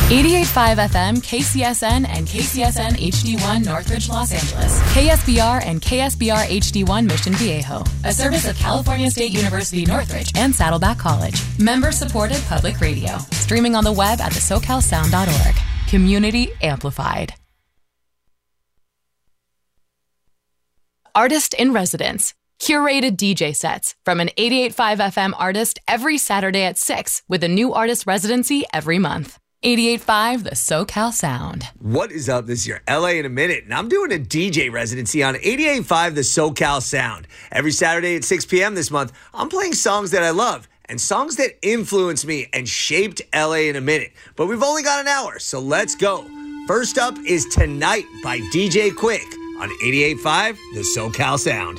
88.5 FM, KCSN, and KCSN HD1 Northridge, Los Angeles. KSBR and KSBR HD1 Mission Viejo. A service of California State University Northridge and Saddleback College. Member-supported public radio. Streaming on the web at thesocalsound.org. Community amplified. Artist in Residence. Curated DJ sets from an 88.5 FM artist every Saturday at 6 with a new artist residency every month. 88.5 The SoCal Sound. What is up this year? LA in a minute. And I'm doing a DJ residency on 88.5 The SoCal Sound. Every Saturday at 6 p.m. this month, I'm playing songs that I love and songs that influenced me and shaped LA in a minute. But we've only got an hour, so let's go. First up is Tonight by DJ Quick on 88.5 The SoCal Sound.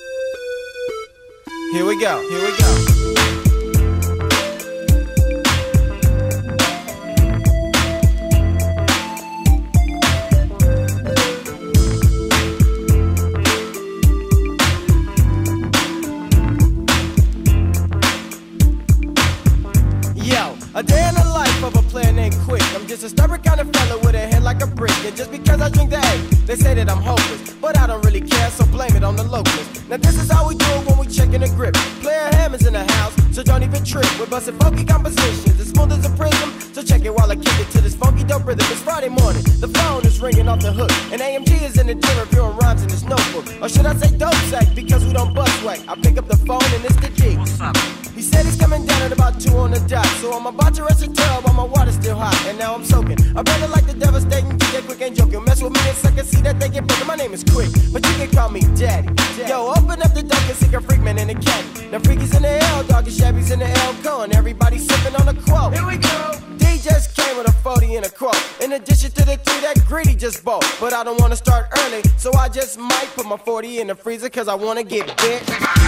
Here we go. Here we go. A day in the life of a player named Quick. I'm just a stubborn kind of fella with a head like a brick. And just because I drink the A, they say that I'm hopeless. But I don't really care, so blame it on the locals. Now this is how we do it when we checkin' the grip. Player Hammond's in the house, so don't even trip. We're bustin' funky compositions, as smooth as a prism. So check it while I kick it to this funky dope rhythm. It's Friday morning, the phone is ringing off the hook. And AMG is in the gym reviewing rhymes in his notebook. Or should I say dope sack, because we don't bust whack. I pick up the phone and it's the G. What's up? He said he's coming down at about 2 on the dot. So I'm about to rest a tub while my water's still hot. And now I'm soaking. I better like the devastating DJ Quick ain't joking. Mess with me and suck and see that they get broken. My name is Quick, but you can call me Daddy. Yo, open up the door and see a freak man in the caddy. Now freaky's in the L, doggy Shabby's in the L con. Everybody sipping on the quote. Here we go. D just came with a 40 and a quote. In addition to the 3 that Greedy just bought. But I don't want to start early, so I just might put my 40 in the freezer cause I want to get bit.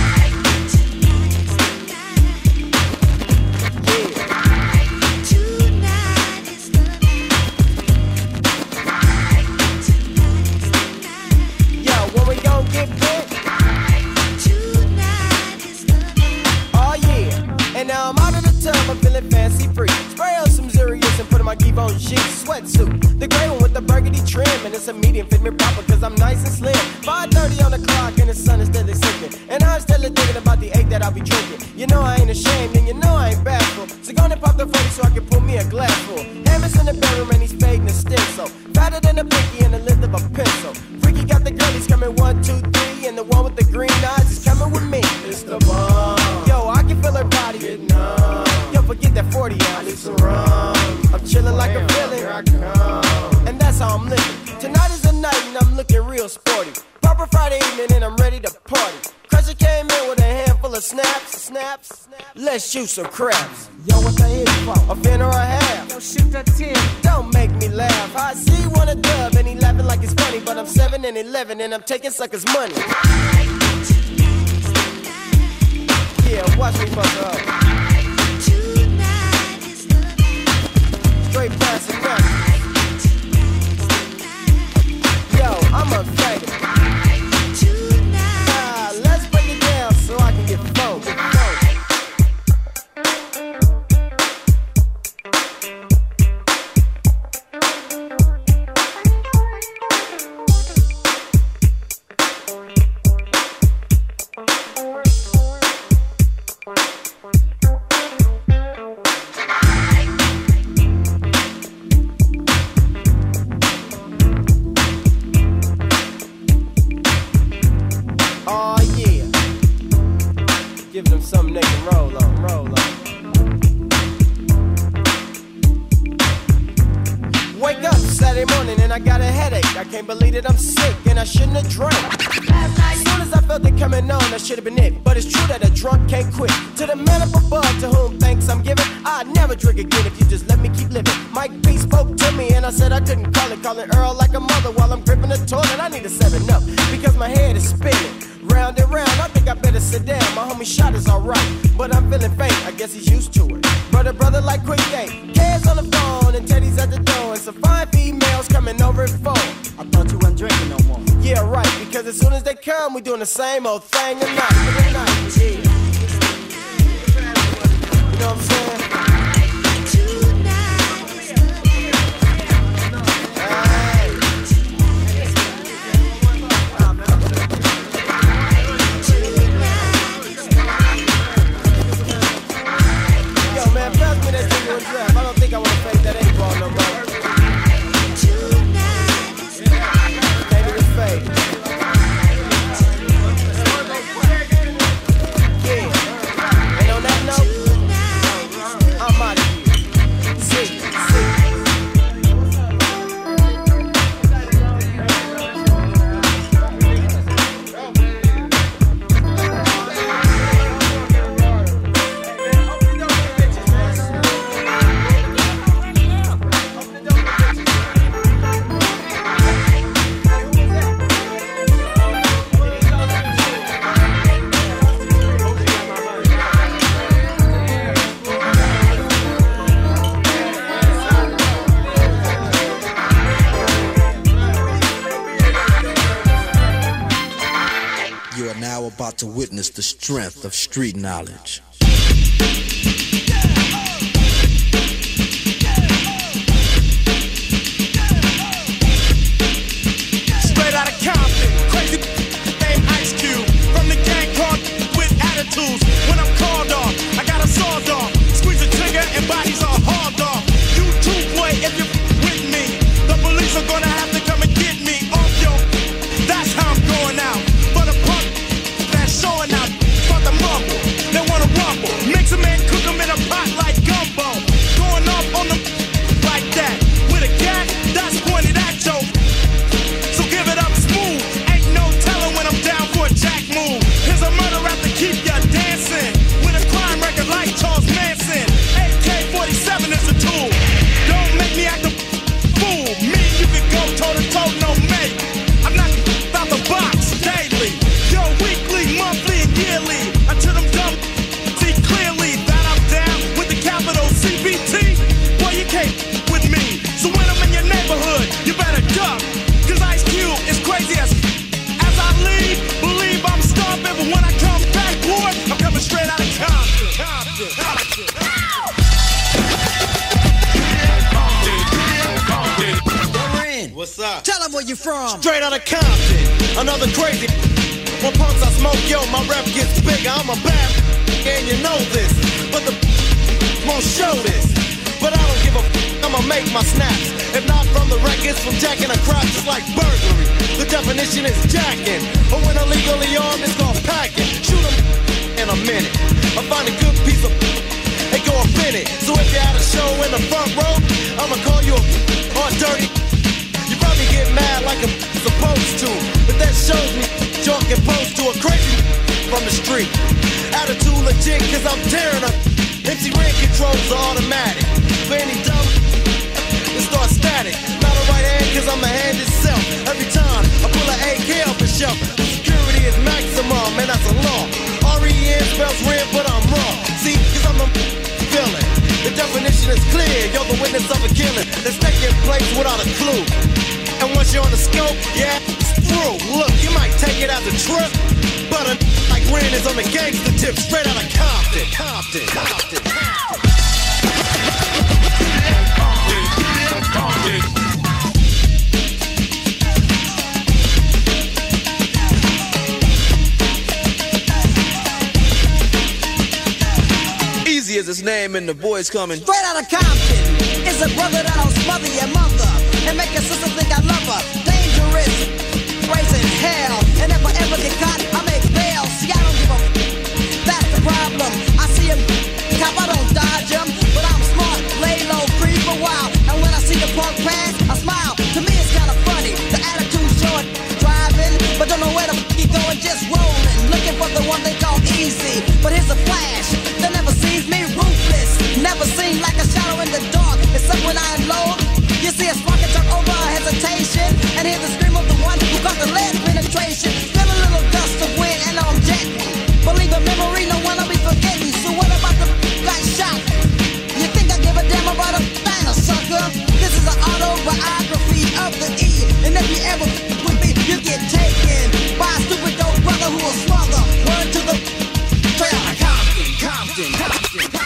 I'm feeling fancy free. Spray on some Zurius and put in my Givenchy sweatsuit. The gray one with the burgundy trim. And it's a medium, fit me proper cause I'm nice and slim. 5:30 on the clock and the sun is steadily sinking. And I'm still thinking about the 8 that I'll be drinking. You know I ain't ashamed and you know I ain't bashful. So go and pop the 40 so I can pull me a glass full. Hammers in the bedroom and he's fading the stencil. Fatter than a pinky and the length of a pencil. Freaky got the girl, he's coming 1, 2, 3. And the one with the green eyes is coming with me. It's the bomb. Yo, I can feel her body. Get numb. Yo, forget that 40 ounce. I need some rum. I'm chilling like a villain. Here I come. And that's how I'm living. Tonight is the night and I'm looking real sporty. Proper Friday evening and I'm ready to party. Crusher came in with a handful of snaps. Let's shoot some craps. Yo, what the hit for? A fin or a half? Yo, shoot that 10. Don't make me laugh. I see one a dub and he laughing like it's funny. But I'm 7 and 11 and I'm taking suckers' money. Yeah, watch me fuck her up. Straight passing up. Yo, I'm excited. Let's break it down so I can get phone. Give them something they can roll on. Wake up Saturday morning and I got a headache. I can't believe that I'm sick and I shouldn't have drank. As soon as I felt it coming on, that should have been it. But it's true that a drunk can't quit. To the man up above, to whom thanks I'm giving, I'd never drink again if you just let me keep living. Mike B spoke to me and I said I couldn't call it. Calling Earl like a mother while I'm gripping the toilet. I need a 7-Up because my head is spinning. Round and round, I think I better sit down. My homie shot is alright, but I'm feeling faint. I guess he's used to it. Brother like Quick Game. Cares on the phone and Teddy's at the door. And some fine females coming over at 4. I thought you weren't drinking no more. Yeah, right, because as soon as they come, we doing the same old thing tonight. Yeah. You know what I'm saying? about to witness the strength of street knowledge. Straight out of Compton, crazy named Ice Cube. From the gang called with attitudes. When I'm called off, I got a sawed off. Squeeze the trigger and bodies are hauled off. You too, boy, if you're with me. The police are gonna have to come and get me off yo. That's how I'm going out. For the punk that's showing out. Start the mumble, they wanna rumble. Mix 'em and cook 'em in a pot like gumbo. Going off on them like that. With a gat that's pointed at yo. So give it up smooth. Ain't no telling when I'm down for a jack move. Here's a murder rap to keep ya dancing. With a crime record like Charles Manson. AK-47 is a tool. Don't make me act a fool. Me, you can go toe to toe, no mate. I'm not out the box daily. Yo, weekly, monthly, and yearly. Until them dumb see clearly that I'm down with the capital CBT. Boy, you can't with me. So when I'm in your neighborhood, you better duck. Cause Ice Cube is crazy as I leave, believe I'm stomping. But when I come back, boy, I'm coming straight out of Compton. What's up? Tell them where you from. Straight out of Compton, another crazy. When punks I smoke, yo, my rep gets bigger. I'm a bad and you know this, but the won't show this. But I don't give a I'ma make my snaps. If not from the records, from jacking a crop, just like burglary. The definition is jacking, or when illegally armed, it's called packing. Shoot 'em in a minute. I find a good piece of and go up in it. So if you had a show in the front row, I'ma call you a dirty. You probably get mad like I'm supposed to, but that shows me y'all can pose to a crazy from the street. Attitude legit, cause I'm tearing up. MC Ren controls are automatic. For any dumb, it starts static. Not a right hand, cause I'm a hand itself. Every time I pull an AK off the shelf, security is maximum, and that's a law. R-E-N spells red, but I'm wrong. See, cause I'm a villain. The definition is clear, you're the witness of a killing that's taking place without a clue. And once you're on the scope, yeah, it's through. Look, you might take it as a trip, but a like Ren is on the gangster tip, straight out of Compton. Compton, Compton, Compton. Easy as his name and the boys coming. Straight out of Compton is a brother that'll smother your mother and make your sister think I love her. Dangerous, raising hell, and if I ever get caught, I make bail. See, I don't give a that's the problem. I see him cop, I don't dodge him, but I'm smart, lay low, creep a while. And when I see the punk pass, I smile. To me, it's kinda funny. The attitude short, driving, but don't know where the f*** he going, just rolling, looking for the one they call easy. But here's a flash, they never sees me ruthless, never seen like a shadow in the dark. Except when I unload, you see a spark and turn over a hesitation, and hear the scream of the one who got the lead penetration. Feel a little gust of wind and I'm jetting. Believe a memory, no one will be forgetting. So what about the got shot? You think I give a damn about a diner, sucker? This is an autobiography of the E, and if you ever with me, you get taken by a stupid dope brother who will smother. Word to the straight out of Compton, Compton, Compton, Compton.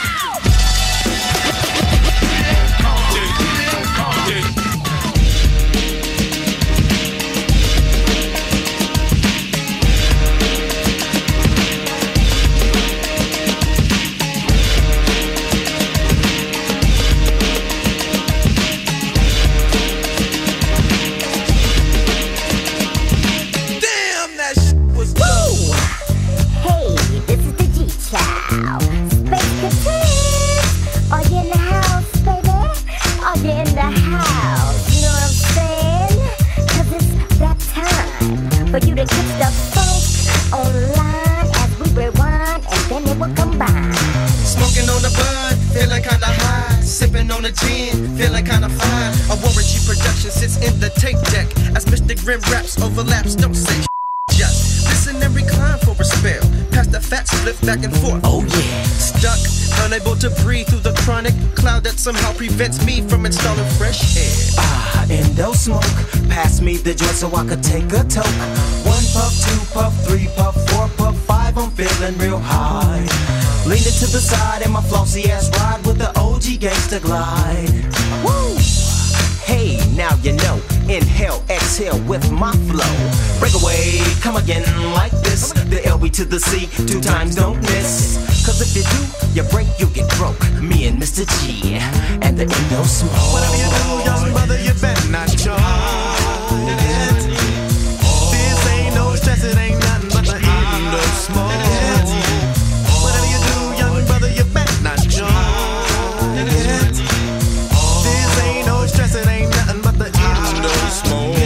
For you to get the funk online as we rewind and then it will combine. Smoking on the bud, feeling kinda high. Sipping on the gin, feeling kinda fine. A Warren G production sits in the tape deck as Mr. Grim raps overlaps. Don't say just listen and recline for a spell. Pass the fat split back and forth. Oh yeah. Stuck, unable to breathe through the chronic cloud that somehow prevents me from installing fresh air. Endo smoke, pass me the joint so I could take a toke. 1 puff, 2 puff, 3 puff, 4 puff, life, I'm feeling real high. Leaning to the side in my flossy ass ride with the OG gangsta glide. Woo! Hey, now you know. Inhale, exhale with my flow. Break away, come again like this. The LB to the C, 2 times don't miss. Cause if you do, you break, you get broke. Me and Mr. G and the Indo Smoke. Whatever you do, young brother, you better not try it. This ain't no stress, it ain't nothing but the Indo Smoke. Whatever you do, young brother, you better not try it. This ain't no stress, it ain't nothing but the Indo Smoke.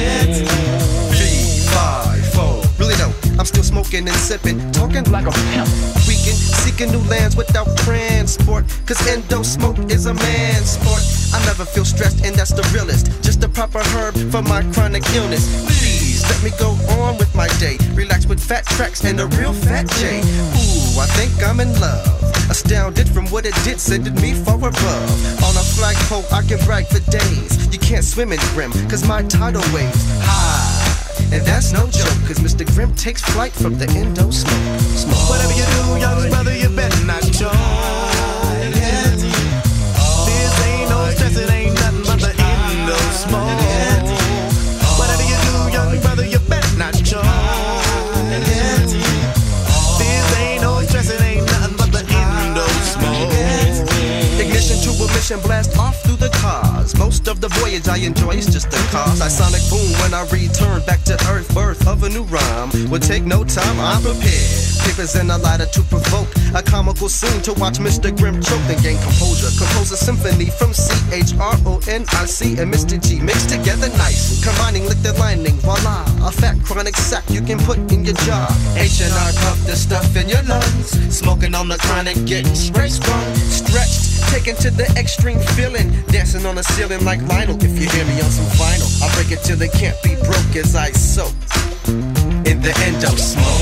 V5-4. Really though, I'm still smoking and sipping, talking like a pimp. Weekend, seeking new lands without transport. Cause Indo Smoke is a man's sport. I never feel stressed and that's the realest. Just the proper herb for my chronic illness. Please let me go on with my day. Relax with fat tracks and a real fat J. Ooh, I think I'm in love. Astounded from what it did, sending me far above. On a flagpole, I can brag for days. You can't swim in Grim, cause my tidal waves high. And that's no joke, cause Mr. Grim takes flight from the Indo Smoke. Whatever you do, young brother, you better not try it. This ain't no stress, it ain't nothing but the Indo Smoke. Whatever you do, young brother, you better not try it. This ain't no stress, it ain't nothing but the Indo Smoke. Ignition to a mission, blast off through the cars. Most of the voyage I enjoy is just the cause. I sonic boom when I return back to earth. Birth of a new rhyme would take no time, I'm prepared. Papers and a lighter to provoke a comical scene to watch Mr. Grim choke and gain composure. Compose a symphony from CHRONIC and Mr. G mixed together nice. Combining liquid lining, voila, a fat chronic sack you can put in your jar. H&R puff the stuff in your lungs. Smoking on the chronic, getting straight sprung. Stretched, taken to the extreme feeling. Dancing on the ceiling like Lionel if you hear me on some vinyl. I break it till it can't be broke as I soak in the Indo Smoke.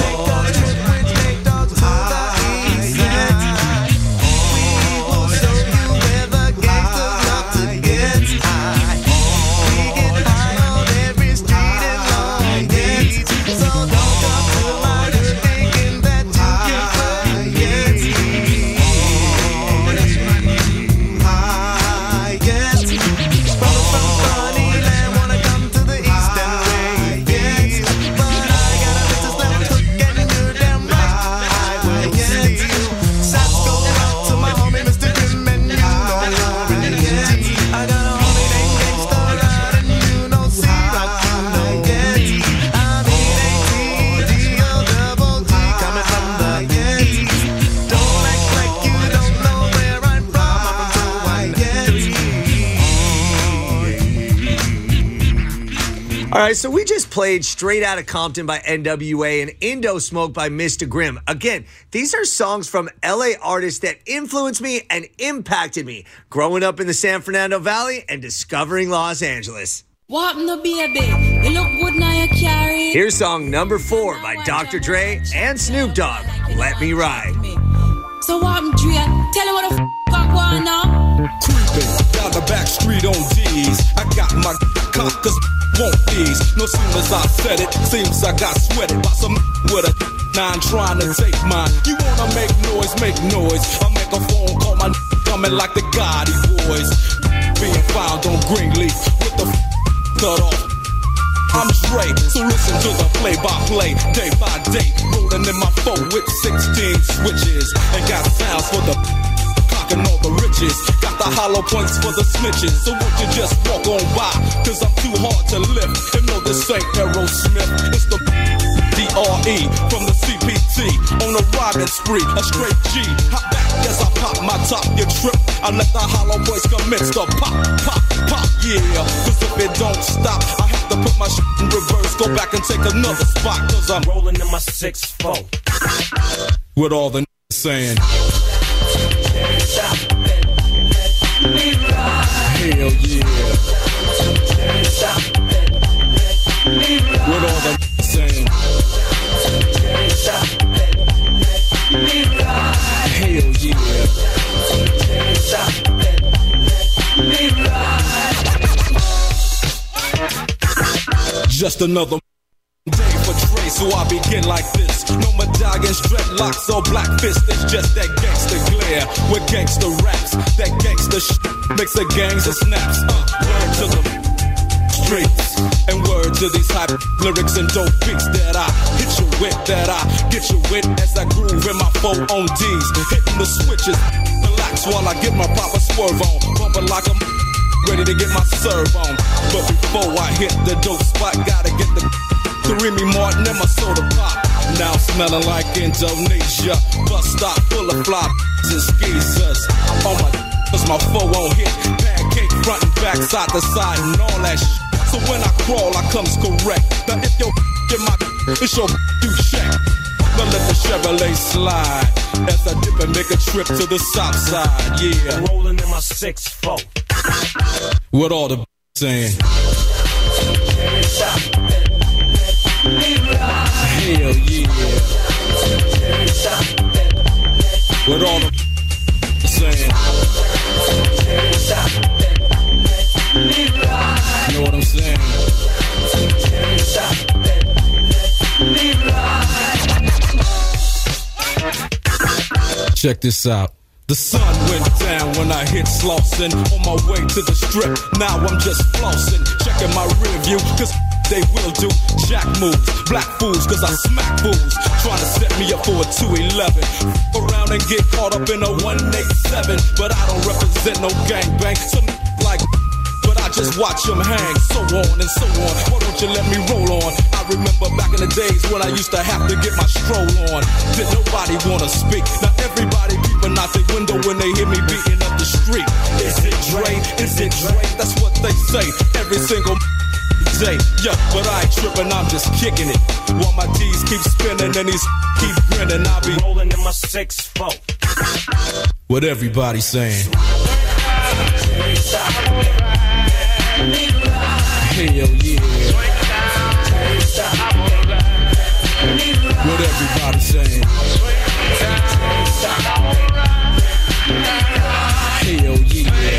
All right, so we just played Straight Outta Compton by NWA and Indo Smoke by Mr. Grim. Again, these are songs from LA artists that influenced me and impacted me growing up in the San Fernando Valley and discovering Los Angeles. What no baby? You look good now you carry. Here's song number 4 by Dr. Dre and Snoop Dogg, Let Me Ride. So what Dre? Tell him what the I want now. Creeping down the back street on D's. I got my cockers. Want these, no soon as I said it, seems I got sweated by some with a 9 trying to take mine. You wanna make noise, I make a phone call, my coming like the Gotti boys. Being found on Greenleaf with the cut off. I'm straight, so listen to the play-by-play, day by day. Rolling in my 4 with 16 switches, and got sounds for the and all the riches, got the hollow points for the snitches. So won't you just walk on by, cause I'm too hard to lift. And no, this ain't Aerosmith, it's the DRE from the CPT. On a riding spree, a straight G. Hop back as I pop my top, you trip. I let the hollow voice commence to pop, pop, pop, yeah. Cause if it don't stop, I have to put my shit in reverse. Go back and take another spot, cause I'm rolling in my 6-4. With all the saying hell yeah. What all the saying? Hell yeah. Just another day for Dre so I begin like this. No medallions, dreadlocks, or black fists. It's just that gangster glare with gangster raps. That gangster makes the gangs of snaps. Word to the streets and word to these hype lyrics and dope beats that I hit you with, that I get you with as I groove in my 4 on D's, hitting the switches. Relax while I get my proper swerve on, bumping like I'm ready to get my serve on. But before I hit the dope spot, gotta get the Remy Martin and my soda pop. Now smelling like Indonesia, bus stop full of fly and skeezers. On my cause my 4 on hit, pancake front and back, side to side and all that shit. So when I crawl, I comes correct. Now if your get my, it's your you check. Now let the Chevrolet slide as I dip and make a trip to the south side. Yeah, rolling in my 6-4. What all the saying? Hell yeah. What all the saying? You know what I'm saying? Check this out. The sun went down when I hit Slauson. On my way to the strip, now I'm just flossing. Checking my rear view, cause they will do jack moves. Black fools, cause I smack fools. Trying to set me up for a 211. Around and get caught up in a 187. But I don't represent no gangbang. Some like, but I just watch them hang. So on and so on. Why don't you let me roll on? I remember back in the days when I used to have to get my stroll on. Did nobody wanna speak? Now everybody peeping out the window when they hear me beating up the street. Is it Dre? Is it Dre? That's what they say every single day. Yeah, but I ain't tripping, I'm just kicking it. While my D's keep spinning and these keep grinning, I'll be rolling in my 6-4. What everybody saying? Hell yeah. What everybody saying? Hell yeah.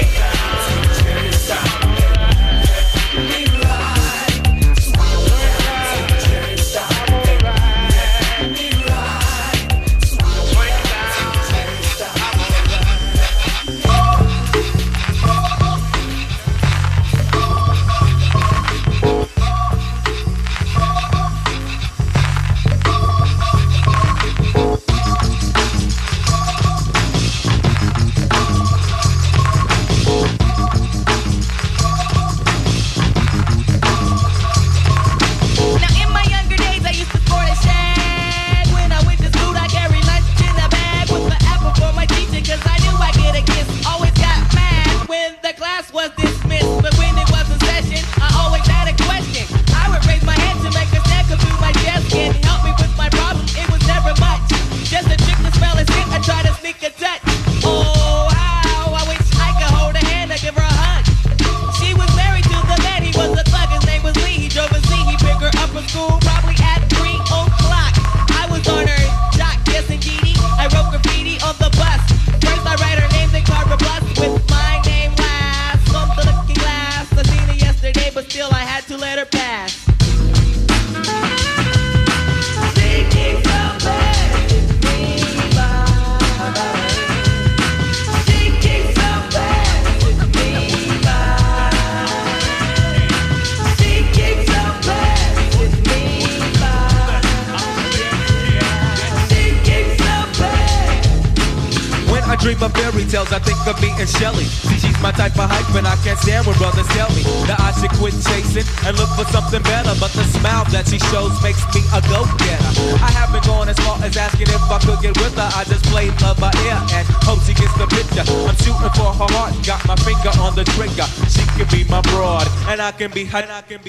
dream of fairy tales, I think of me and Shelly. See, she's my type of hype, and I can't stand when brothers tell me that I should quit chasing and look for something better. But the smile that she shows makes me a go-getter. I haven't gone as far as asking if I could get with her. I just play love by ear and hope she gets the picture. I'm shooting for her heart, got my finger on the trigger. She can be my broad, and I can be her.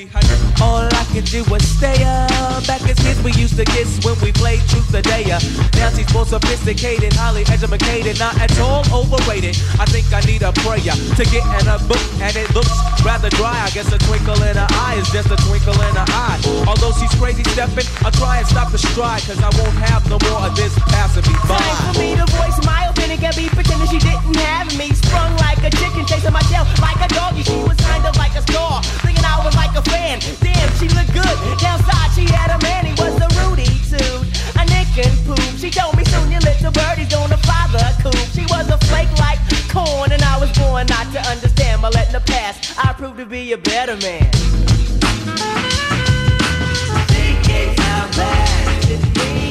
All I can do is stay up. Back as kids, we used to kiss when we played truth or dare. Now she's more sophisticated, highly educated, not at all overrated. I think I need a prayer to get in a book, and it looks rather dry. I guess a twinkle in her eye is just a twinkle in her eye. Although she's crazy stepping, I'll try and stop the stride, cause I won't have no more of this passing me by. Time for me to voice my opinion, can't be pretending she didn't have me. Sprung like a chicken, chasing my tail like a doggy. She was kinda like a star, thinking I was like a fan. Damn, she looked good. Downside, she had a man, he was the real past, I proved to be a better man. Thinking how bad it be.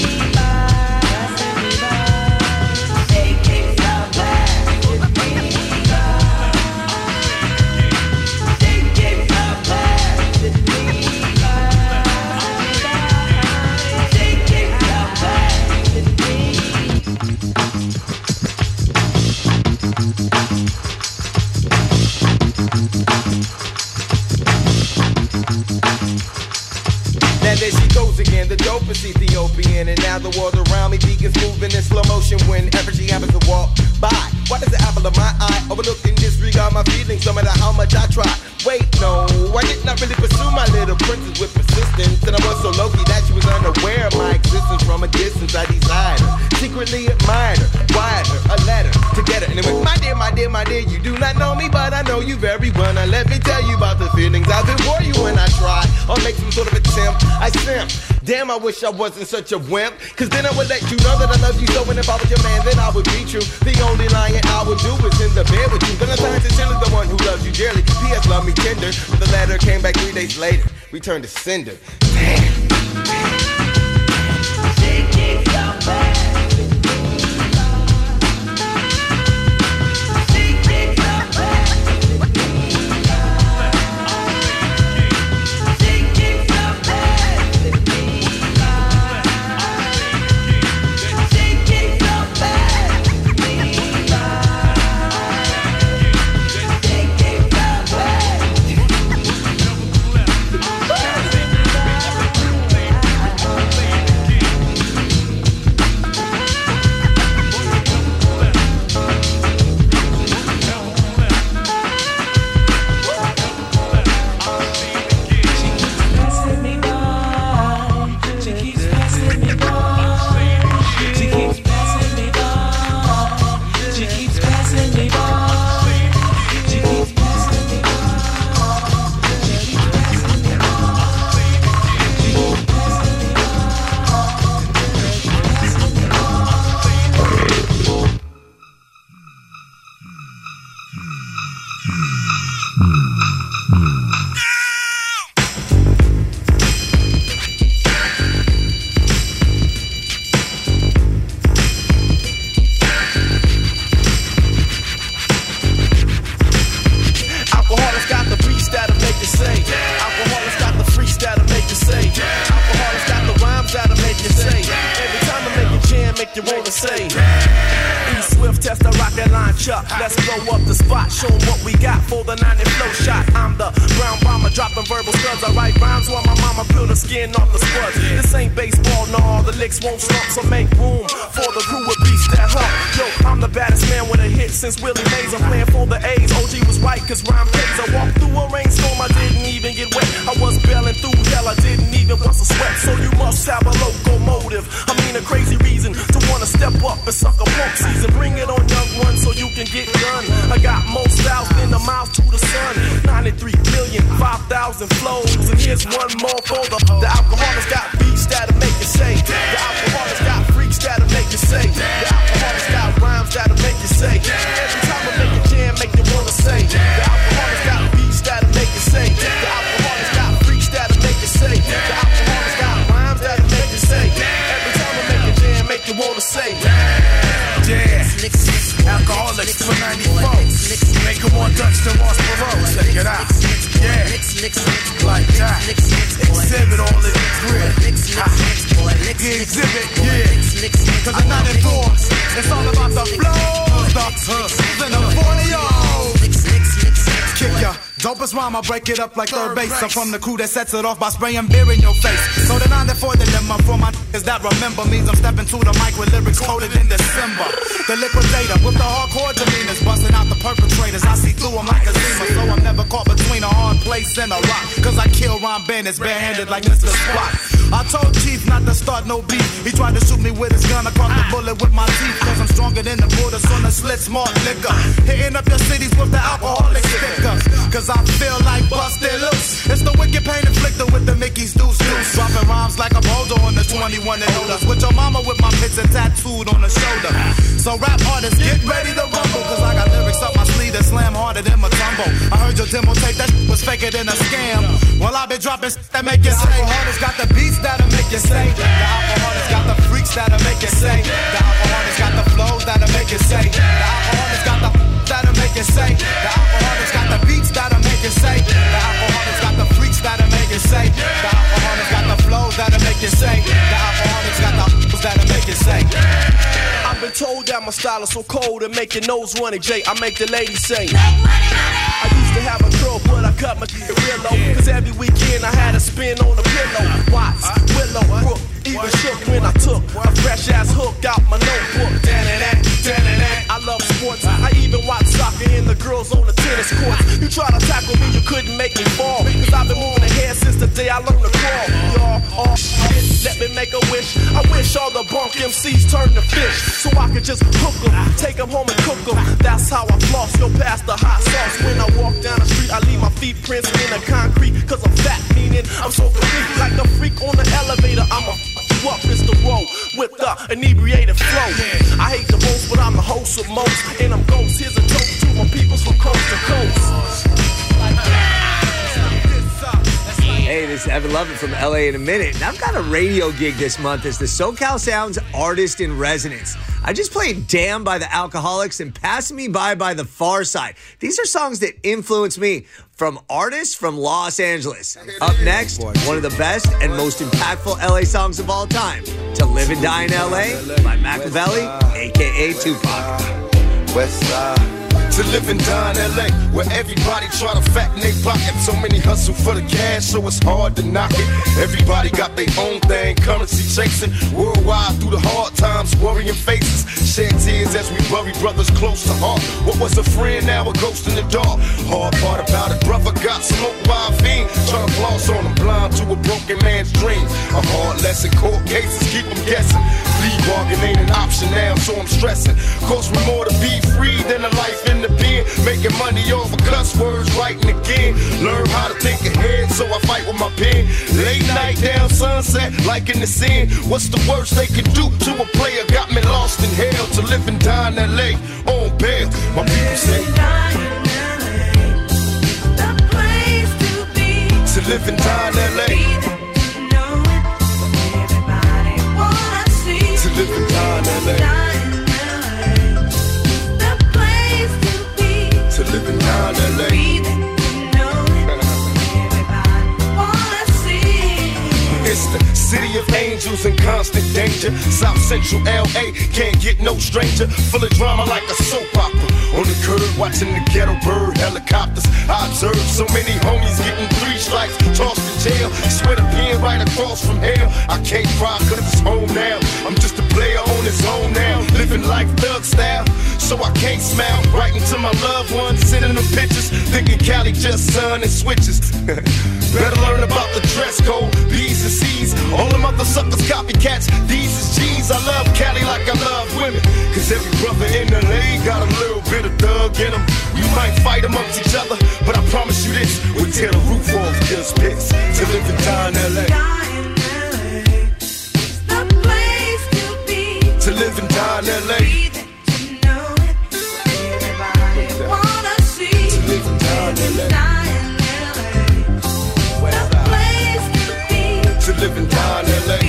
Now there she goes again, the dopest Ethiopian. And now the world around me begins moving in slow motion whenever she happens to walk by. Why does the apple of my eye overlook and disregard my feelings no matter how much I try? Wait, no, I did not really pursue my little princess with persistence. And I was so low-key that she was unaware of my existence. From a distance I desired her, secretly admired her, wired her a letter to get her. And it went, my dear, my dear, my dear, you do not know me, but I know you very well. Now let me tell you about the feelings I've been for you when I try or make some sort of attempt. I simp. Damn, I wish I wasn't such a wimp. Cause then I would let you know that I love you so. And if I was your man, then I would be true. The only lying I would do is in the bed with you. Valentine's is still the one who loves you dearly. P.S. love me tender. But the letter came back 3 days later. Returned to sender. Damn. Let's blow up the spot, show 'em what we got for the 90 flow shot. I'm the brown bomber, dropping verbal studs. I write rhymes while my mama peel the skin off the spuds. This ain't baseball, no, the licks won't slump, so make room for the crew with beats that hump. Yo, I'm the baddest man with a hit since Willie Mays. I'm playing for the A's, OG was right, cause rhyme pays. I walked through a rainstorm, I didn't even get wet. I was bailing through hell, I didn't even want to sweat. So you must have a locomotive, I mean a crazy reason to wanna step up and suck a pump season. Bring it on, young one, so you can get done. I got more styles than the miles to the sun. 93 million, 5,000 flows. And here's one more for the alcoholics got beats that'll make you say. The alcoholics got freaks that'll make you say. The alcoholics got rhymes that'll make you say. Every time I make a jam, make you wanna say. The alcoholics got beats that'll make you say. The alcoholics got freaks that'll make you say. The alcoholics got rhymes that'll make you say. Every time I make a jam, make you wanna say. Yeah, alcoholics for 94. Make them more Dutch than Ross Perot. Check it out. Yeah, like that. Exhibit all in the grid. The exhibit, yeah. Cause I'm not enforced. It's all about the flow, the hooks, and the 40-0. Kick ya. Dopest rhyme, I break it up like third base. I'm from the crew that sets it off by spraying beer in your face. So the 9 for the dilemma for my niggas that remember means I'm stepping to the mic with lyrics coded in December. The liquidator with the hardcore demeanors, busting out the perpetrators. I see through them like a zima, so I'm never caught between a hard place and a rock. Cause I kill rhyme bandits barehanded like Mr. Spot. I told Chief not to start no beef. He tried to shoot me with his gun. I caught the bullet with my teeth. Cause I'm stronger than the borders on the slit smart liquor. Hitting up your cities with the alcoholic stickers. Cause I feel like busted loose. It's the wicked pain inflicted with the Mickey's deuce. Dropping rhymes like a boulder on the 21 and older. With your mama with my picture tattooed on the shoulder. So rap artists, get ready to rumble. Cause I got lyrics up my sleeve that slam harder than my tumble. I heard your demo tape, that was faker than a scam. Well, I been dropping that make you say. The alcoholics got the beats that'll make you say. The alcoholics got the freaks that'll make you say. The alcoholics got the flows that'll make you say. The alcoholics got the that'll make you say. The alcoholics got the beats that'll make you say. The alcoholics got the freaks that'll make you say. The alcoholics got the flows that'll make you say. The alcoholics got the that'll make you say. I've been told that my style is so cold and make your nose runny, Jay. I make the ladies say. I used to have a girl, but I cut my real low. Cause every weekend I had a spin on a pillow. Watts, Willow, Brook, even shook when I took a fresh ass hook out my notebook. I love sports. I even watch soccer and the girls on the tennis courts. You try to tackle me, you couldn't make me fall. Cause I've been moving ahead since the day I learned to crawl. Y'all, all shit, let me make a wish. I wish all the bunk MCs turned to fish. So I could just hook them, take them home and cook them. That's how I floss, go past the hot sauce. When I walk down the street, I leave my feet prints in the concrete. Cause I'm fat, meaning I'm so complete. Like a freak on the elevator, I'm a you up, Mr. Rowe, with the inebriated flow. I hate the most, but I'm the host of most. And I'm ghost, here's a toast to my peoples from coast to coast. Hey, this is Evan Lovett from LA in a minute, and I've got a radio gig this month as the SoCal Sounds Artist in Residence. I just played Damn by the Alcoholics and Pass Me By the Far Side. These are songs that influence me from artists from Los Angeles. Up next, one of the best and most impactful LA songs of all time, To Live and Die in LA by Machiavelli, a.k.a. Tupac. West Side. To live and die in LA, where everybody try to fatten their pocket. So many hustle for the cash, so it's hard to knock it. Everybody got their own thing, currency chasing. Worldwide through the hard times, worrying faces. Shed tears as we bury brothers close to heart. What was a friend, now a ghost in the dark. Hard part about it, brother got smoked by a fiend. Trying to floss on him, blind to a broken man's dream. A hard lesson, court cases keep him guessing. Plea bargain ain't an option now, so I'm stressing. Cost me more to be free than a life in the pen. Making money over cuss words, writing again. Learn how to think ahead, so I fight with my pen. Late night down sunset, like in the sin. What's the worst they can do to a player? Got me lost in hell. To live and die in LA on bail. My people say to live and die in LA. To live and die in LA. To live and die in LA. It's the city of angels in constant danger. South Central LA can't get no stranger. Full of drama like a soap opera. On the curb watching the ghetto bird helicopters. I observe so many homies getting 3 strikes, tossed in jail. Swear the pen right across from hell. I can't cry cause it's home now. I'm just a player on his own now. Living life thug style, so I can't smile. Writing to my loved ones, sending them pictures. Thinking Cali just sun and switches. Better learn about the dress code, B's and C's. All them other suckers copycats, D's is G's. I love Cali like I love women. Cause every brother in LA got a little bit of thug in them. We might fight amongst each other, but I promise you this, we'll tear the roof off just pits. To live and die in LA. To live and die in LA. To live and die in LA. To live and die in LA.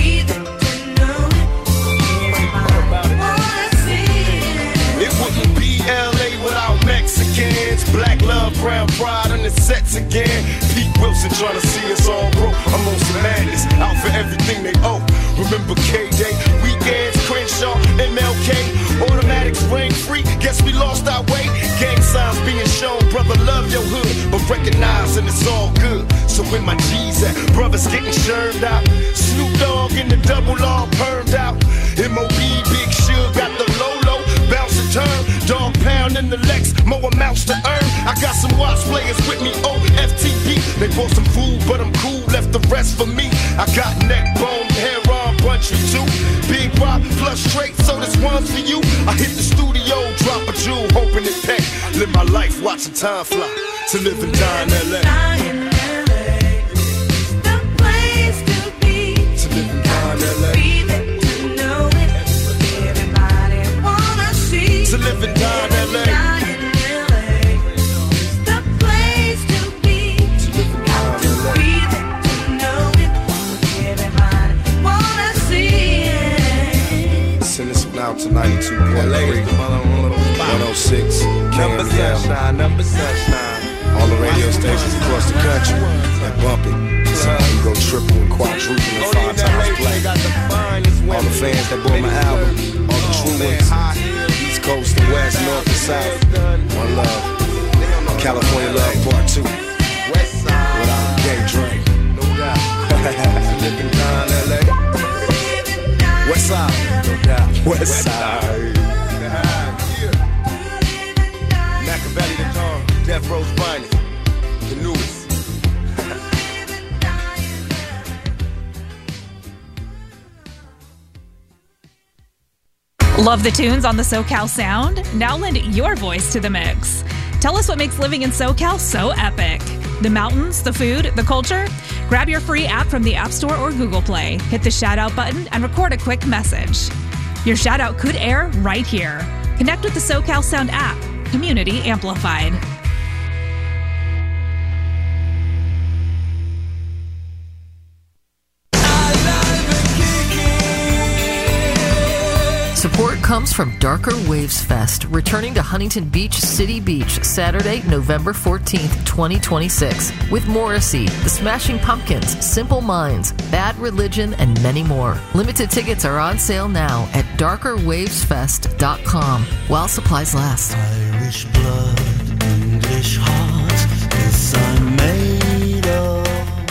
It wouldn't be LA without Mexicans. Black love, brown pride, and it sets again. Pete Wilson trying to see us all broke. I'm on some madness, out for everything they owe. Remember K-Day, weekends, Crenshaw, MLK. Automatics ring free, guess we lost our way. Gang signs being shown, brother love your hood, but recognizing it's all good. So when my G's at, brothers getting shermed out. Snoop Dogg in the double R permed out. M.O.B. Big Suge got the low, bounce and turn. Dog pound in the Lex, more amounts to earn. I got some watch players with me, OFTB. They for some food, but I'm cool, left the rest for me. I got neck bone, hair on, bunch of two. Big rock plus straight, so this one's for you. I hit the studio, drop a jewel, hoping it peck. Live my life, watching time fly. To live and die in LA. The place to be. To live and die in LA. To know it. Everybody wanna see. To live and die in LA. The place to be. To live and die in LA. To know it. Everybody wanna see it. Send this one out to 92.3, 106. Number sunshine, number sunshine. All the radio stations across the country, they bump it. Sometimes you go triple and quadruple and 5 times play. All the fans that bought my album, all the true ones, East Coast and West, North and South. One love, California Love Part 2. Without Gay Drake, no doubt. Living down LA. West Side, no doubt. West Side. Machiavelli the Dawn. Death Row's finest, the newest. Love the tunes on the SoCal Sound? Now lend your voice to the mix. Tell us what makes living in SoCal so epic. The mountains, the food, the culture? Grab your free app from the App Store or Google Play. Hit the shout out button and record a quick message. Your shout out could air right here. Connect with the SoCal Sound app. Community amplified. Support comes from Darker Waves Fest, returning to Huntington Beach City Beach, Saturday, November 14th, 2026, with Morrissey, The Smashing Pumpkins, Simple Minds, Bad Religion, and many more. Limited tickets are on sale now at darkerwavesfest.com while supplies last. Irish blood, English hearts, this I'm made of.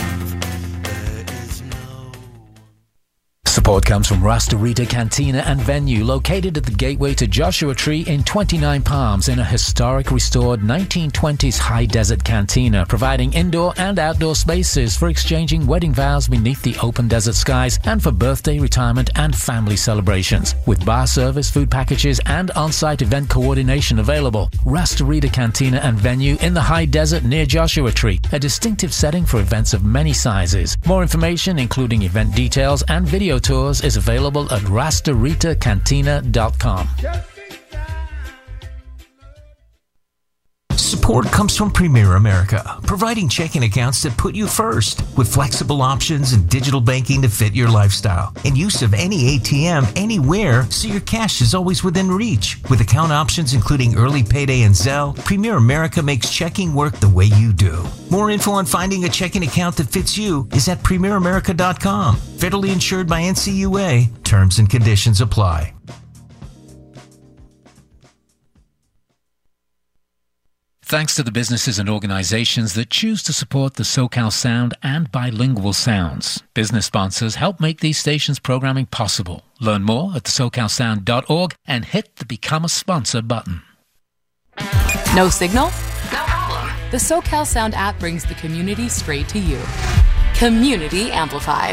Support comes from Rasta Rita Cantina and Venue, located at the gateway to Joshua Tree in 29 Palms in a historic restored 1920s high desert cantina, providing indoor and outdoor spaces for exchanging wedding vows beneath the open desert skies and for birthday, retirement and family celebrations. With bar service, food packages and on-site event coordination available. Rasta Rita Cantina and Venue in the high desert near Joshua Tree, a distinctive setting for events of many sizes. More information, including event details and video tours, is available at rastaritacantina.com. Support comes from Premier America, providing checking accounts that put you first, with flexible options and digital banking to fit your lifestyle, and use of any ATM anywhere so your cash is always within reach. With account options including early payday and Zelle, Premier America makes checking work the way you do. More info on finding a checking account that fits you is at premieramerica.com. Federally insured by NCUA. Terms and conditions apply. Thanks to the businesses and organizations that choose to support the SoCal Sound and bilingual sounds. Business sponsors help make these stations' programming possible. Learn more at thesocalsound.org and hit the Become a Sponsor button. No signal? No problem. The SoCal Sound app brings the community straight to you. Community amplified.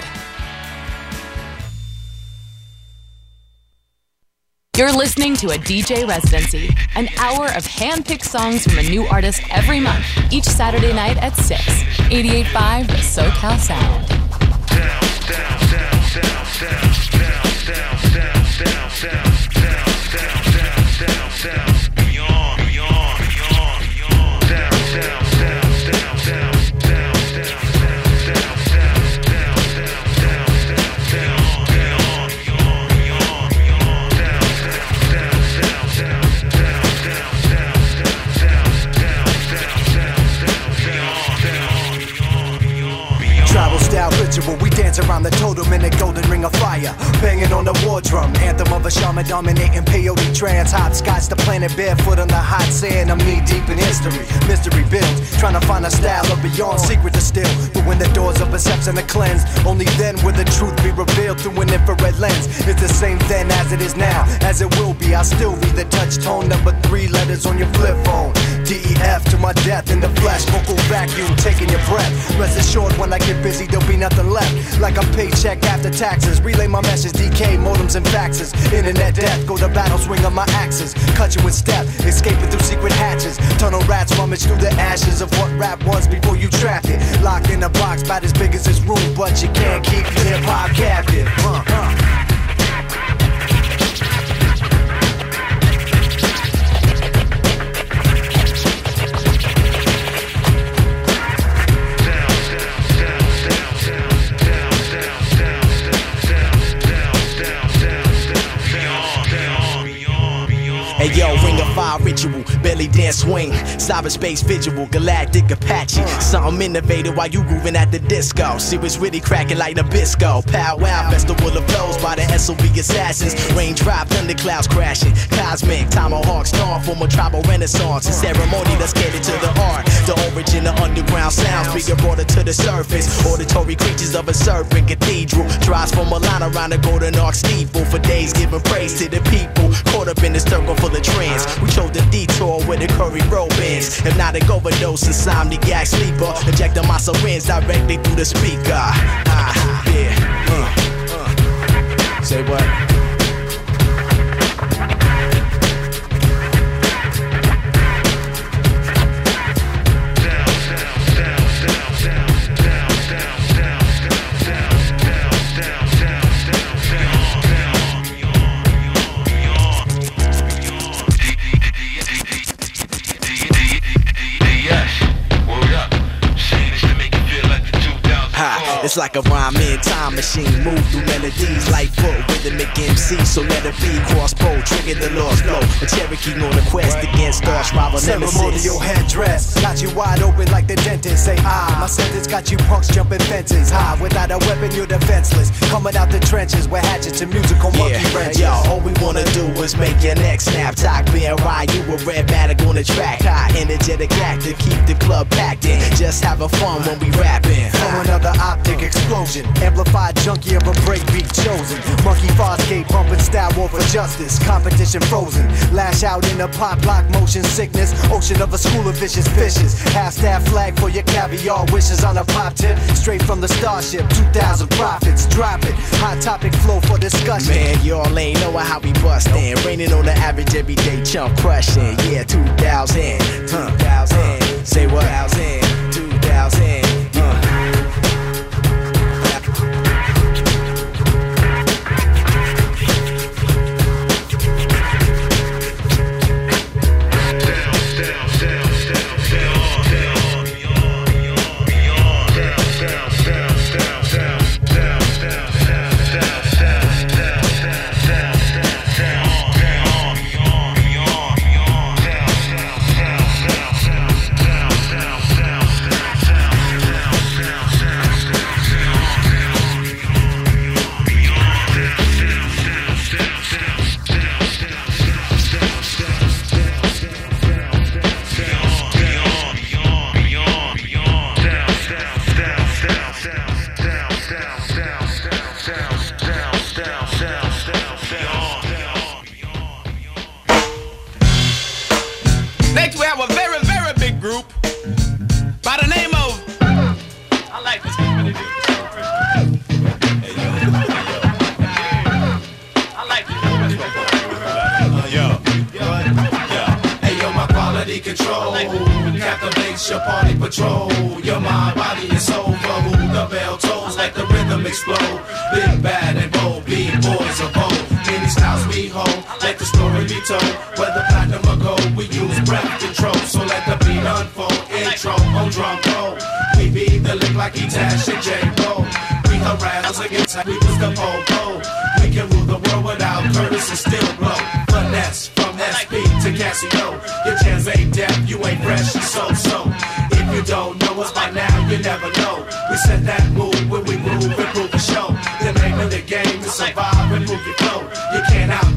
You're listening to a DJ Residency, an hour of hand-picked songs from a new artist every month, each Saturday night at 6. 88.5 The SoCal Sound. Tribal style ritual, we dance around the totem in a golden ring of fire. Banging on the war drum, anthem of a shaman dominating peyote trance. Hopscotch the planet barefoot on the hot sand. I'm knee deep in history, mystery builds. Trying to find a style of beyond, secret to still. But when the doors of perception herbs and a cleanse. Only then will the truth be revealed through an infrared lens. It's the same then as it is now, as it will be. I still read the touch tone, number 3 letters on your flip phone. DEF to my death in the flesh, vocal vacuum taking your breath. Rest assured when I get busy there'll be nothing left. Like a paycheck after taxes, relay my message, DK, modems and faxes. Internet death, go to battle, swing on my axes. Cut you in step, escaping through secret hatches. Tunnel rats rummage through the ashes of what rap was before you trapped it. Locked in a box about as big as this room, but you can't keep hip-hop captive. Hey yo, ring of fire ritual, belly dance swing, cyberspace visual, galactic Apache. Something innovative while you grooving at the disco. Serious really cracking like Nabisco. Powwow, festival of flows by the SOB assassins. Raindrop, thunderclouds crashing. Cosmic, tomahawk storm from a tribal renaissance. A ceremony that's catered to the art. The origin of underground sounds, bigger brought it to the surface. Auditory creatures of a serpent cathedral. Drives from a line around the golden arc steeple. For days giving praise to the people. Caught up in the circle full of trance. We chose the detour with the curry roll bands. If not an overdose, insomniac sleeper. Injecting my syringe directly through the speaker. Say what? It's like a rhyming time machine. Move through melodies like foot rhythmic MC. So let it be crossbow, trigger the lost flow. A Cherokee on a quest against arch rival nemesis. Ceremonial headdress got you wide open like the dentist. Say ah, my sentence got you punks jumping fences high. Without a weapon you're defenseless. Coming out the trenches with hatchets and musical monkey wrenches. Yo, all we wanna do is make your neck snap. Talk being right, you a red matic on the track. High energetic actor, keep the club packed in. Just having fun when we rapping. Throw another optic explosion. Amplified junkie of a breakbeat chosen. Monkey Farscape bumping style war for justice. Competition frozen. Lash out in a pop lock motion sickness. Ocean of a school of vicious fishes. Half staff flag for your caviar wishes on a pop tip. Straight from the starship. 2,000 profits. Drop it. Hot topic flow for discussion. Man, y'all ain't know how we bustin'. Raining on the average everyday chump crushing. Yeah, 2,000. 2,000. Say what? 2,000. Next we have a very, very big group by the name of... I like this one. I like this. Hey yo, my quality control captivates your party patrol. Your mind, body, and soul flow. The bell tolls, let the rhythm explode. Big, bad, and bold, B-boys of bold. Many styles we hold, let the story be told. Whether platinum or gold, we use breath control. So let the beat unfold. Intro on drum roll. We be the lick like E-Tash and J-Roll. We harass against we was the pole. We can rule the world without Curtis and still blow. Finesse from SP to Casio. Your chance ain't deaf, you ain't fresh, you so. If you don't know us by now, you never know. We set that mood when we move and prove the show. The name of the game is survive and move your flow. You can't out-take your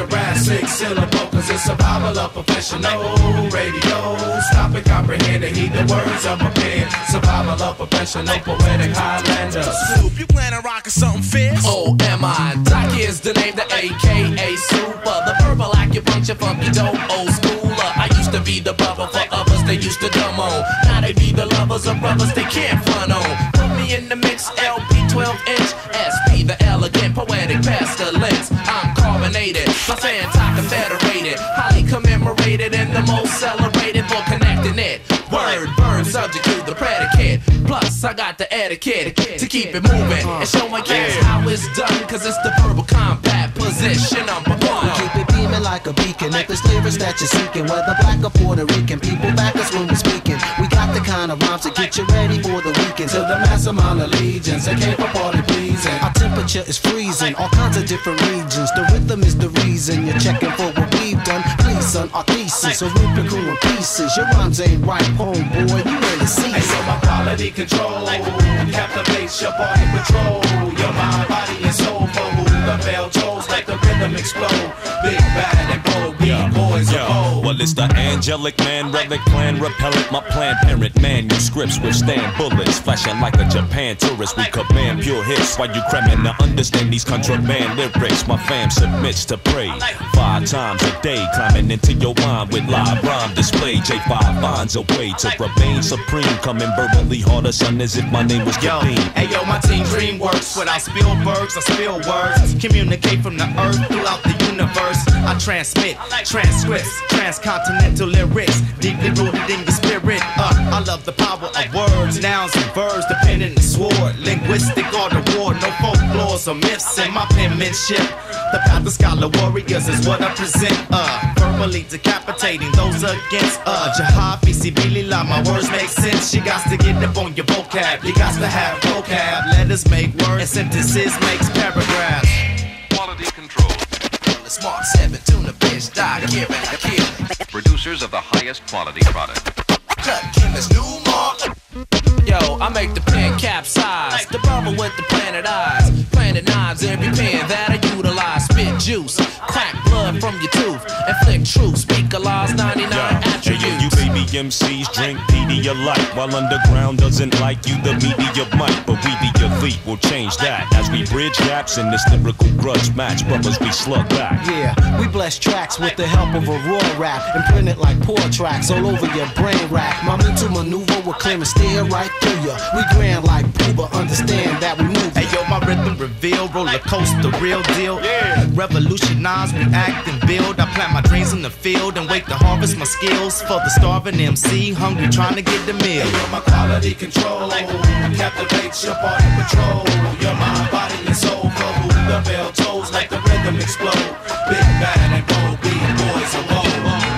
Jurassic syllable, cause it's survival of professional radio. Stop and comprehend and heed the words of my pen. Survival of professional poetic Highlander. Snoop, you plan on rocking something fierce? Oh, am I? Doc is the name, the AKA Super. The verbal acupuncture, funky dope, old schooler. I used to be the bubble for others, they used to dumb on. Now they be the lovers of brothers they can't front on. Put me in the mix, LP 12-inch, SP, the elegant, poetic pestilence. I'm carbonated, my fans are confederated, highly commemorated and the most celebrated for connecting it. Word, verb, subject to the predicate. Plus, I got the etiquette to keep it moving and show my guests how it's done, cause it's the verbal combat position number one. Keep it beaming like a beacon. If it's lyrics that you're seeking, whether black or Puerto Rican, people back us when we're speaking. We got the kind of rhymes to get you ready for the weekend. To the mass amount of legions, they came for party pleasing. Our temperature is freezing, all kinds of different regions. The rhythm is the reason you're checking for what we've done. Please, son, our thesis, a rhythmical in pieces. Your rhymes ain't right, homeboy, you ain't a season. Hey, so my quality control captivates your party patrol. Your mind, body, and soul for who the bell tolls, like the rhythm explode. Big, bad, and bold, we boys are bold. Well, it's the angelic man, relic plan, repellent. My planned parent manuscripts withstand bullets, flashing like a Japan tourist. We command pure hits while you cramming to understand these contraband lyrics. My fam submits to pray 5 times a day, climbing into your mind with live rhyme display. J5 finds a way to remain supreme, coming verbally harder, son, as if my name was Kadeem. Hey yo, my team dream works without Spielbergs or spill words. Communicate from the earth throughout the universe. I transmit transcripts, transcontinental lyrics, deeply rooted in your spirit. I love the power of words, nouns and verbs, the pen and the sword. Linguistic or the war, no folklores or myths in my penmanship. The path of scholar warriors is what I present. Verbally decapitating those against Jihad, Visibilillah, my words make sense. You got to get up on your vocab, you got to have vocab. Letters make words and sentences makes paragraphs. Quality control. The smart 7 tuna fish, die, giving a kill. Producers of the highest quality product. Cut Kim's new mark. Yo, I make the pen capsize. The brother with the planet eyes. Planet knives, every pen that I utilize. Spit juice, crack blood from your tooth. Inflict truth, speak Allah's 99 attributes. Hey, you baby MCs drink Pedialyte, while underground doesn't like you, the media might. But we the elite will change that as we bridge gaps in this lyrical grudge match. Brothers, we slug back. Yeah, we bless tracks with the help of a raw rap and print it like poor tracks all over your brain rack. My mental maneuver will clear and steer right through ya. We grand like Pooba, understand that we move. Hey yo, my rhythm reveal, roller coaster, real deal. Yeah. Revolutionize, react and build. I plant my dreams in the field and wait to harvest my skills for the starving MC, hungry trying to get the meal. Hey, yo, my quality control captivates your party patrol. Your mind, body, and soul for who the bell tolls, like the rhythm explode. Big, bad, and bold, we boys are bold.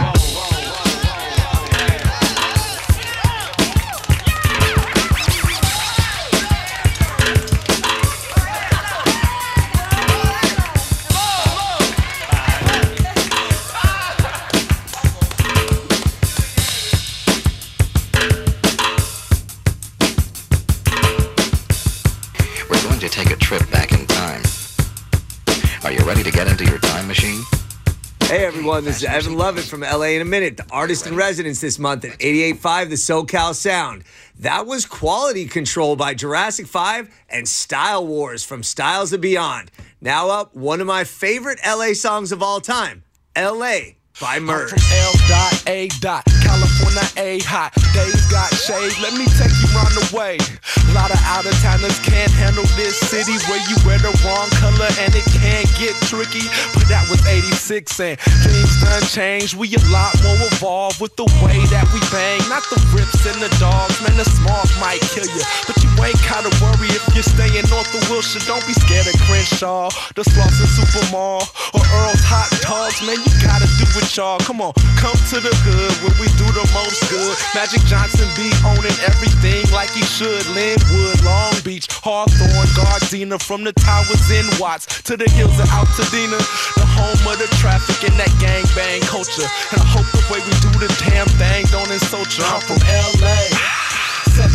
Take a trip back in time. Are you ready to get into your time machine? Hey everyone, this is Evan Lovett from LA in a Minute, the artist in residence this month at 88.5 The SoCal Sound. That was Quality Control by Jurassic 5 and Style Wars from Styles and Beyond. Now up, one of my favorite LA songs of all time, LA by Merge. From L.A. California A hot. Days got shade. Let me take you round the way. A lot of out-of-towners can't handle this city where you wear the wrong color and it can get tricky. But that was 86 and things done changed. We a lot more evolved with the way that we bang. Not the rips and the dogs, man, the smalls might kill you. But you ain't gotta worry if you're staying north of Wilshire. Don't be scared of Crenshaw, the Slauson Super Mall, or Earl's Hot Dogs. Man, you gotta do what y'all. Come on, come to the hood where we do the most good. Magic Johnson be owning everything like he should. Linwood, Long Beach, Hawthorne, Gardena, from the towers in Watts to the hills of Altadena, the home of the traffic and that gang bang culture. And I hope the way we do the damn thing don't insult you. I'm from LA, Southern California.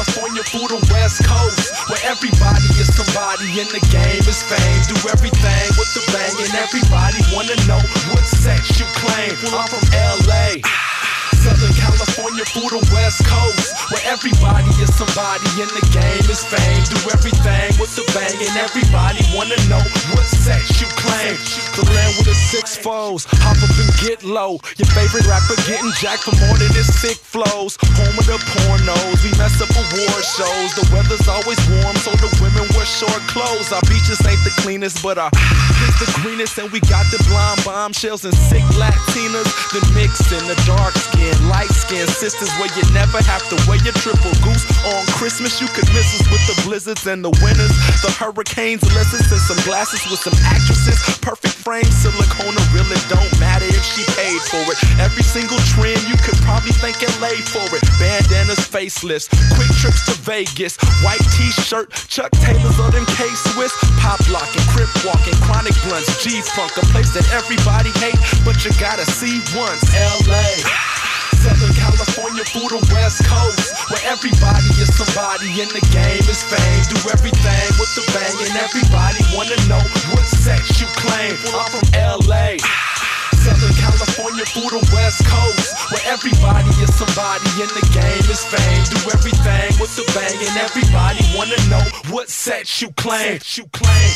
California through the West Coast, where everybody is somebody in the game is fame. Do everything with the bang, and everybody wanna know what sex you claim. I'm from LA, Southern California through the West Coast, where everybody is somebody in the game is fame. Do everything with the bang, and everybody wanna know what sex you claim. The land with the 6 foes, hop up and get low. Your favorite rapper getting jacked for more than his sick flows. Home of the pornos, we mess up award shows. The weather's always warm, so the women wear short clothes. Our beaches ain't the cleanest, but our is the greenest, and we got the blonde bombshells and sick Latinas. The mixed in the dark skin, light skin sisters, where you never have to wear your triple goose on Christmas. You could miss us with the blizzards and the winters, the hurricanes, lessons, and some glasses with some actresses. Perfect frame, silicone, really don't matter if she paid for it. Every single trend, you could probably thank LA for it. Bandanas, facelifts, quick trips to Vegas, white t-shirt, Chuck Taylors or them K-Swiss, pop locking, crip walking, chronic blunts, G-Funk, a place that everybody hate, but you gotta see once. LA, Southern California through the West Coast, where everybody is somebody in the game is fame. Do everything with the bang, and everybody wanna know what sex you claim. I'm from LA, Southern California through the West Coast, where everybody is somebody in the game is fame. Do everything with the bang, and everybody wanna know what sex you claim. You claim.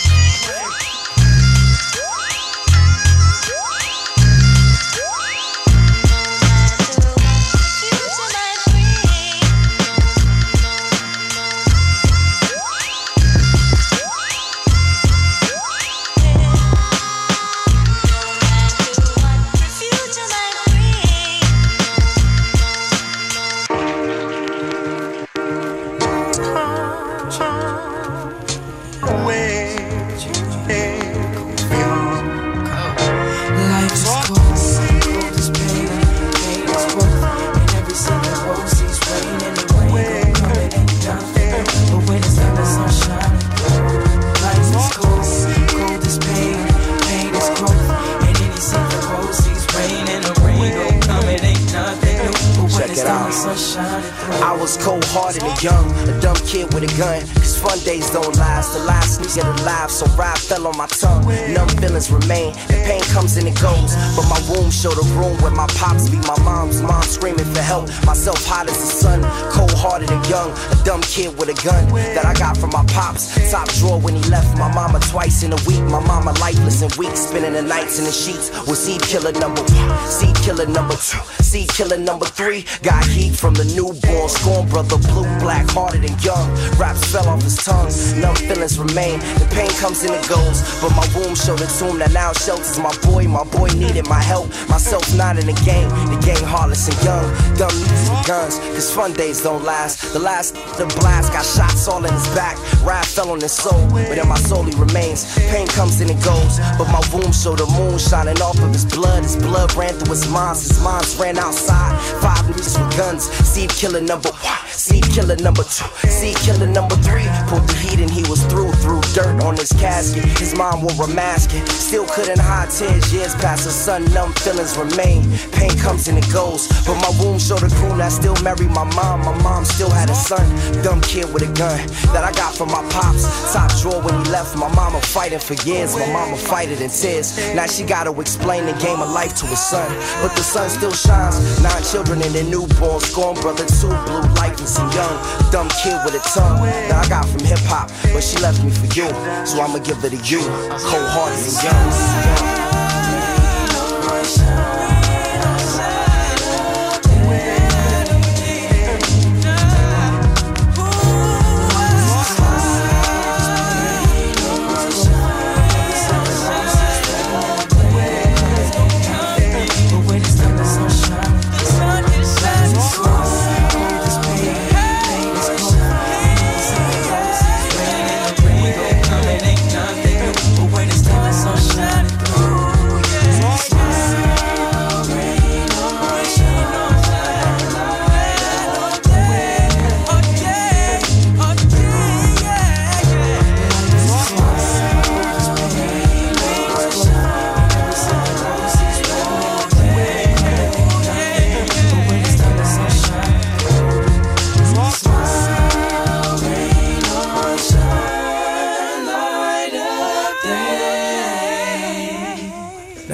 I was cold-hearted and young, a dumb kid with a gun. Cause fun days don't last. The last nigga alive, so rap fell on my tongue. Numb feelings remain, and pain comes and it goes. But my womb showed a room where my pops be my mom's mom screaming for help. Myself hot as the sun, cold-hearted and young, a dumb kid with a gun that I got from my pops. Top drawer when he left my mama twice in a week. My mama lifeless and weak, spending the nights in the sheets with seed killer number 1, seed killer number 2, seed killer number 3. Got heat from the newborn, scorn brother, blue, black, hearted and young. Raps fell off his tongue, numb feelings remain. The pain comes and it goes, but my womb showed a tomb that now shelters my boy. My boy needed my help, myself not in the gang heartless and young. Dumb niggas with guns, cause fun days don't last. The blast got shots all in his back. Rap fell on his soul, but in my soul he remains. Pain comes and it goes, but my womb showed the moon shining off of his blood. His blood ran through his minds ran outside. 5 niggas with guns, seed killer number 1, seed killer number 2, seed killer number 3. Pulled the heat and he was through dirt on his casket. His mom wore a mask, still couldn't hide tears. Years past the sun, numb feelings remain. Pain comes and it goes, but my womb showed a crew that still married my mom. My mom still had a son, dumb kid with a gun that I got from my pops. Top drawer when he left, my mama fighting for years. My mama fighted in tears. Now she gotta explain the game of life to his son, but the sun still shines. 9 children and their newborn, scorn brother, 2 blue, lifeless and young. Dumb kid with a tongue that I got from hip hop, but she left me for you, so I'ma give it to you. Cold-hearted and young.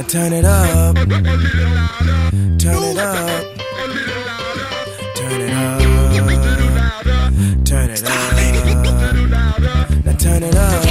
Now turn it up. Turn it up. Turn it up. Turn it up. Now turn it up.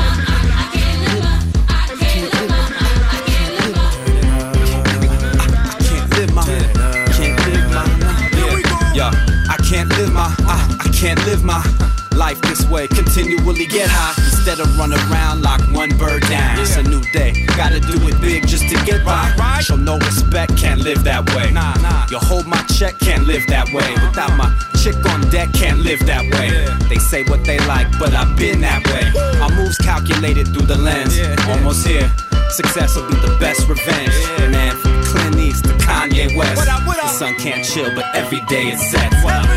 I can't live my life this way. Continually get high instead of run around, lock one bird down. It's a new day, gotta do it big just to get by. Show no respect, can't live that way. You hold my check, can't live that way. Without my chick on deck, can't live that way. They say what they like, but I've been that way. My moves calculated through the lens. Almost here, success will be the best revenge. Man, from Clint East to Kanye West, the sun can't chill, but every day it sets.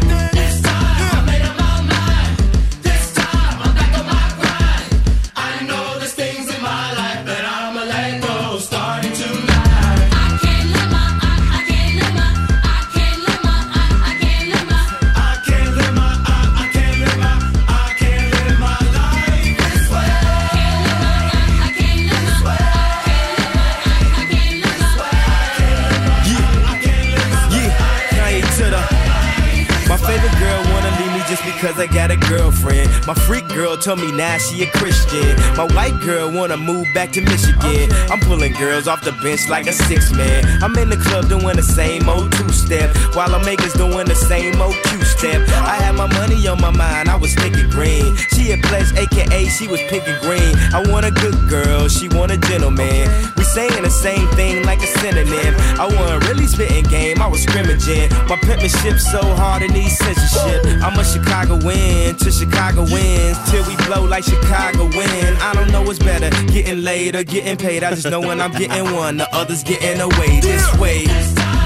Cause I got a girlfriend. My freak girl told me now she a Christian. My white girl wanna move back to Michigan. I'm pulling girls off the bench like a 6-man. I'm in the club doing the same old two-step, while I'm makers doing the same old Q-step. I had my money on my mind, I was thinking green. She a pledge, aka she was picking green. I want a good girl, she want a gentleman. We saying the same thing like a synonym. I wasn't really spitting game, I was scrimmaging. My penmanship so hard it needs censorship. I'm a Chicago win to Chicago wins till we blow like Chicago win. I don't know what's better, getting laid or getting paid. I just know when I'm getting one, the others getting away this way. Yeah.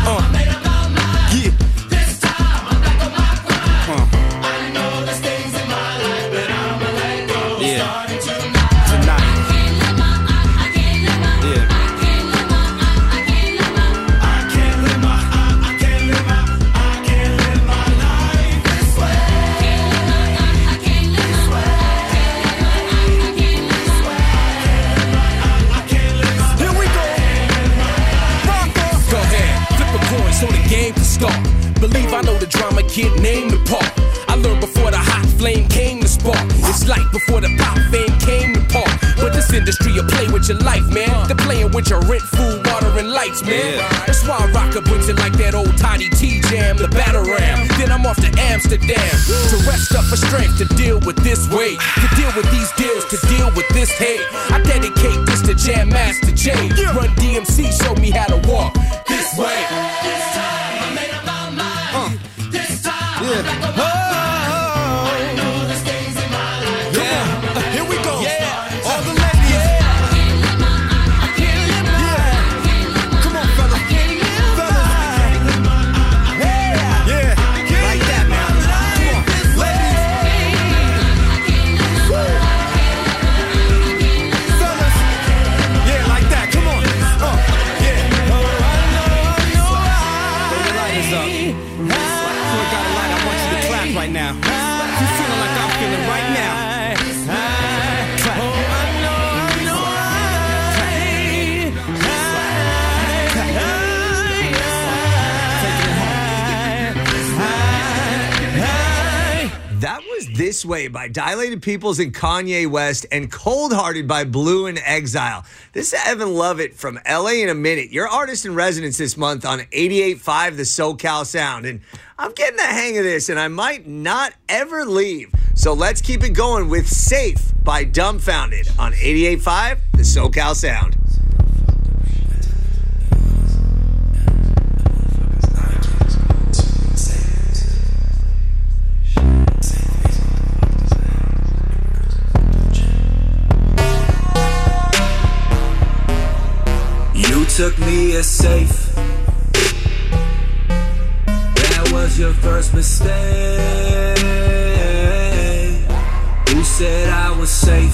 Believe I know the drama, kid, name the part. I learned before the hot flame came to spark. It's like before the pop fame came to park. But this industry will play with your life, man. They're playing with your rent, food, water, and lights, man. That's why Rocker brings it like that old Toddy T jam, the battle ram. Then I'm off to Amsterdam to rest up for strength to deal with this weight, to deal with these deals, to deal with this hate. I dedicate this to Jam Master J. Run DMC, show me how to walk this way. Yeah. Oh, I know there's things in my life. Yeah. Here we go. Yeah. All the ladies. Yeah. I can't live my life. Come on, fellas. Yeah. Yeah. Like that, man. Come on, ladies. Fellas. Yeah, like that. Come on. Yeah. Oh, I know. Throw your lighters up. Right now, you feeling like I'm feeling right now. Clap. That was This Way by Dilated Peoples and Kanye West, and Cold Hearted by Blue and Exile. This is Evan Lovett from LA in a Minute, your artist in residence this month on 88.5 The SoCal Sound. And I'm getting the hang of this, and I might not ever leave. So let's keep it going with Safe by Dumbfounded on 88.5 The SoCal Sound. You took me as safe. That was your first mistake. Who said I was safe?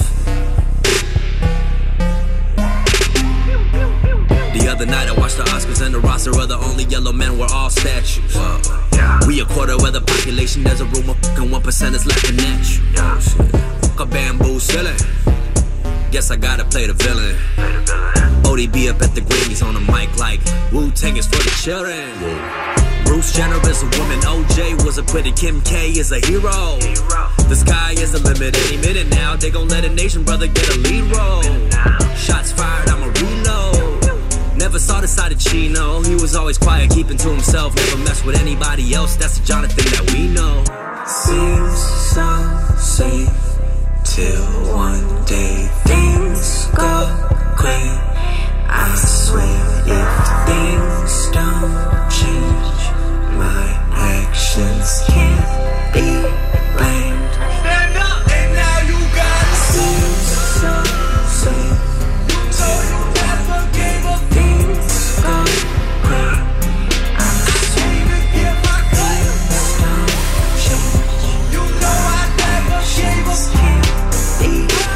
The other night I watched the Oscars and the roster of the only yellow men were all statues. We a quarter of the population, there's a room of fucking 1% is laughing at you. Fuck a bamboo ceiling. Guess I gotta play the villain. ODB up at the Grammys on a mic like Wu-Tang is for the children. Bruce Jenner is a woman, OJ was a pretty, Kim K is a hero. The sky is the limit, any minute now they gon' let a nation brother get a lead role. Shots fired, I'ma reload. Never saw the side of Chino, he was always quiet, keeping to himself, never mess with anybody else, that's the Jonathan that we know. Seems so safe till one day things go great. I swear if things don't change, my actions can't be blamed. Stand up and now you got it. Seems so safe till you never gave up. Things go great. I swear if I things don't change, you know I never gave up. Can't be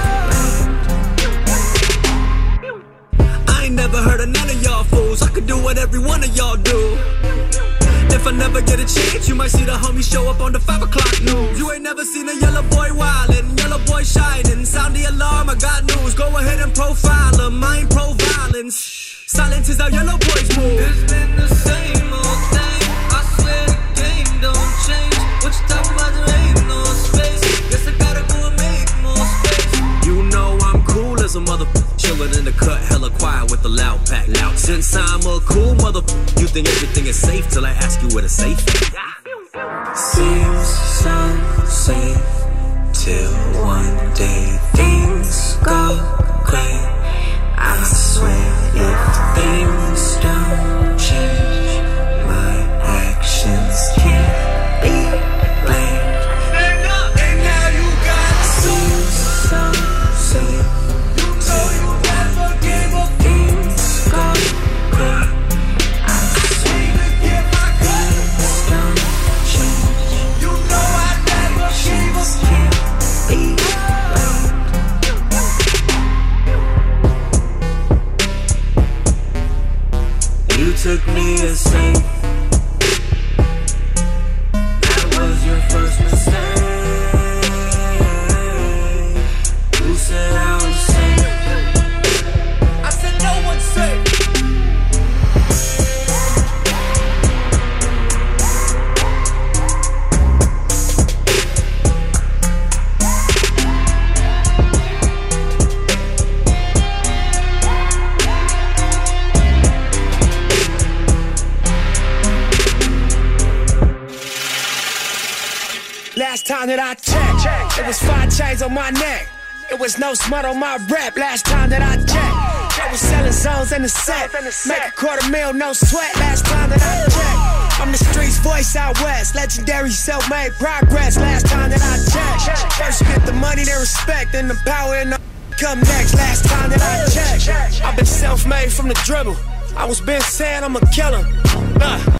blamed. I ain't never heard of none of y'all fools. I could do what every one of y'all do. If I never get a chance, you might see the homie show up on the 5 o'clock news. You ain't never seen a yellow boy wildin', yellow boy shining. Sound the alarm, I got news. Go ahead and profile him, I ain't pro-violence. Silence is how yellow boys move. It's been the same old thing. I swear the game don't change. What you talking about, there ain't no space. Guess I gotta go and make more space. You know I'm cool as a motherfucker. Chillin' in the cut, hella quiet with the loud pack. Loud. Since I'm a cool motherfucker, you think everything is safe till I ask you where the safe is. Seems so safe till one day things go great. I swear if things don't change, my actions can't be blamed. Stand up and now you got it. Seems so safe. You took me as safe. That was your first mistake. Who said I was safe? I said no one's safe. Last time that I checked, it was 5 chains on my neck. It was no smut on my rep. Last time that I checked, I was selling zones in the set. Make $250,000, no sweat. Last time that I checked, I'm the streets voice out west. Legendary self-made progress. Last time that I checked, first you get the money, then respect, then the power and the come next. Last time that I checked, I've been self-made from the dribble. I was been saying I'm a killer.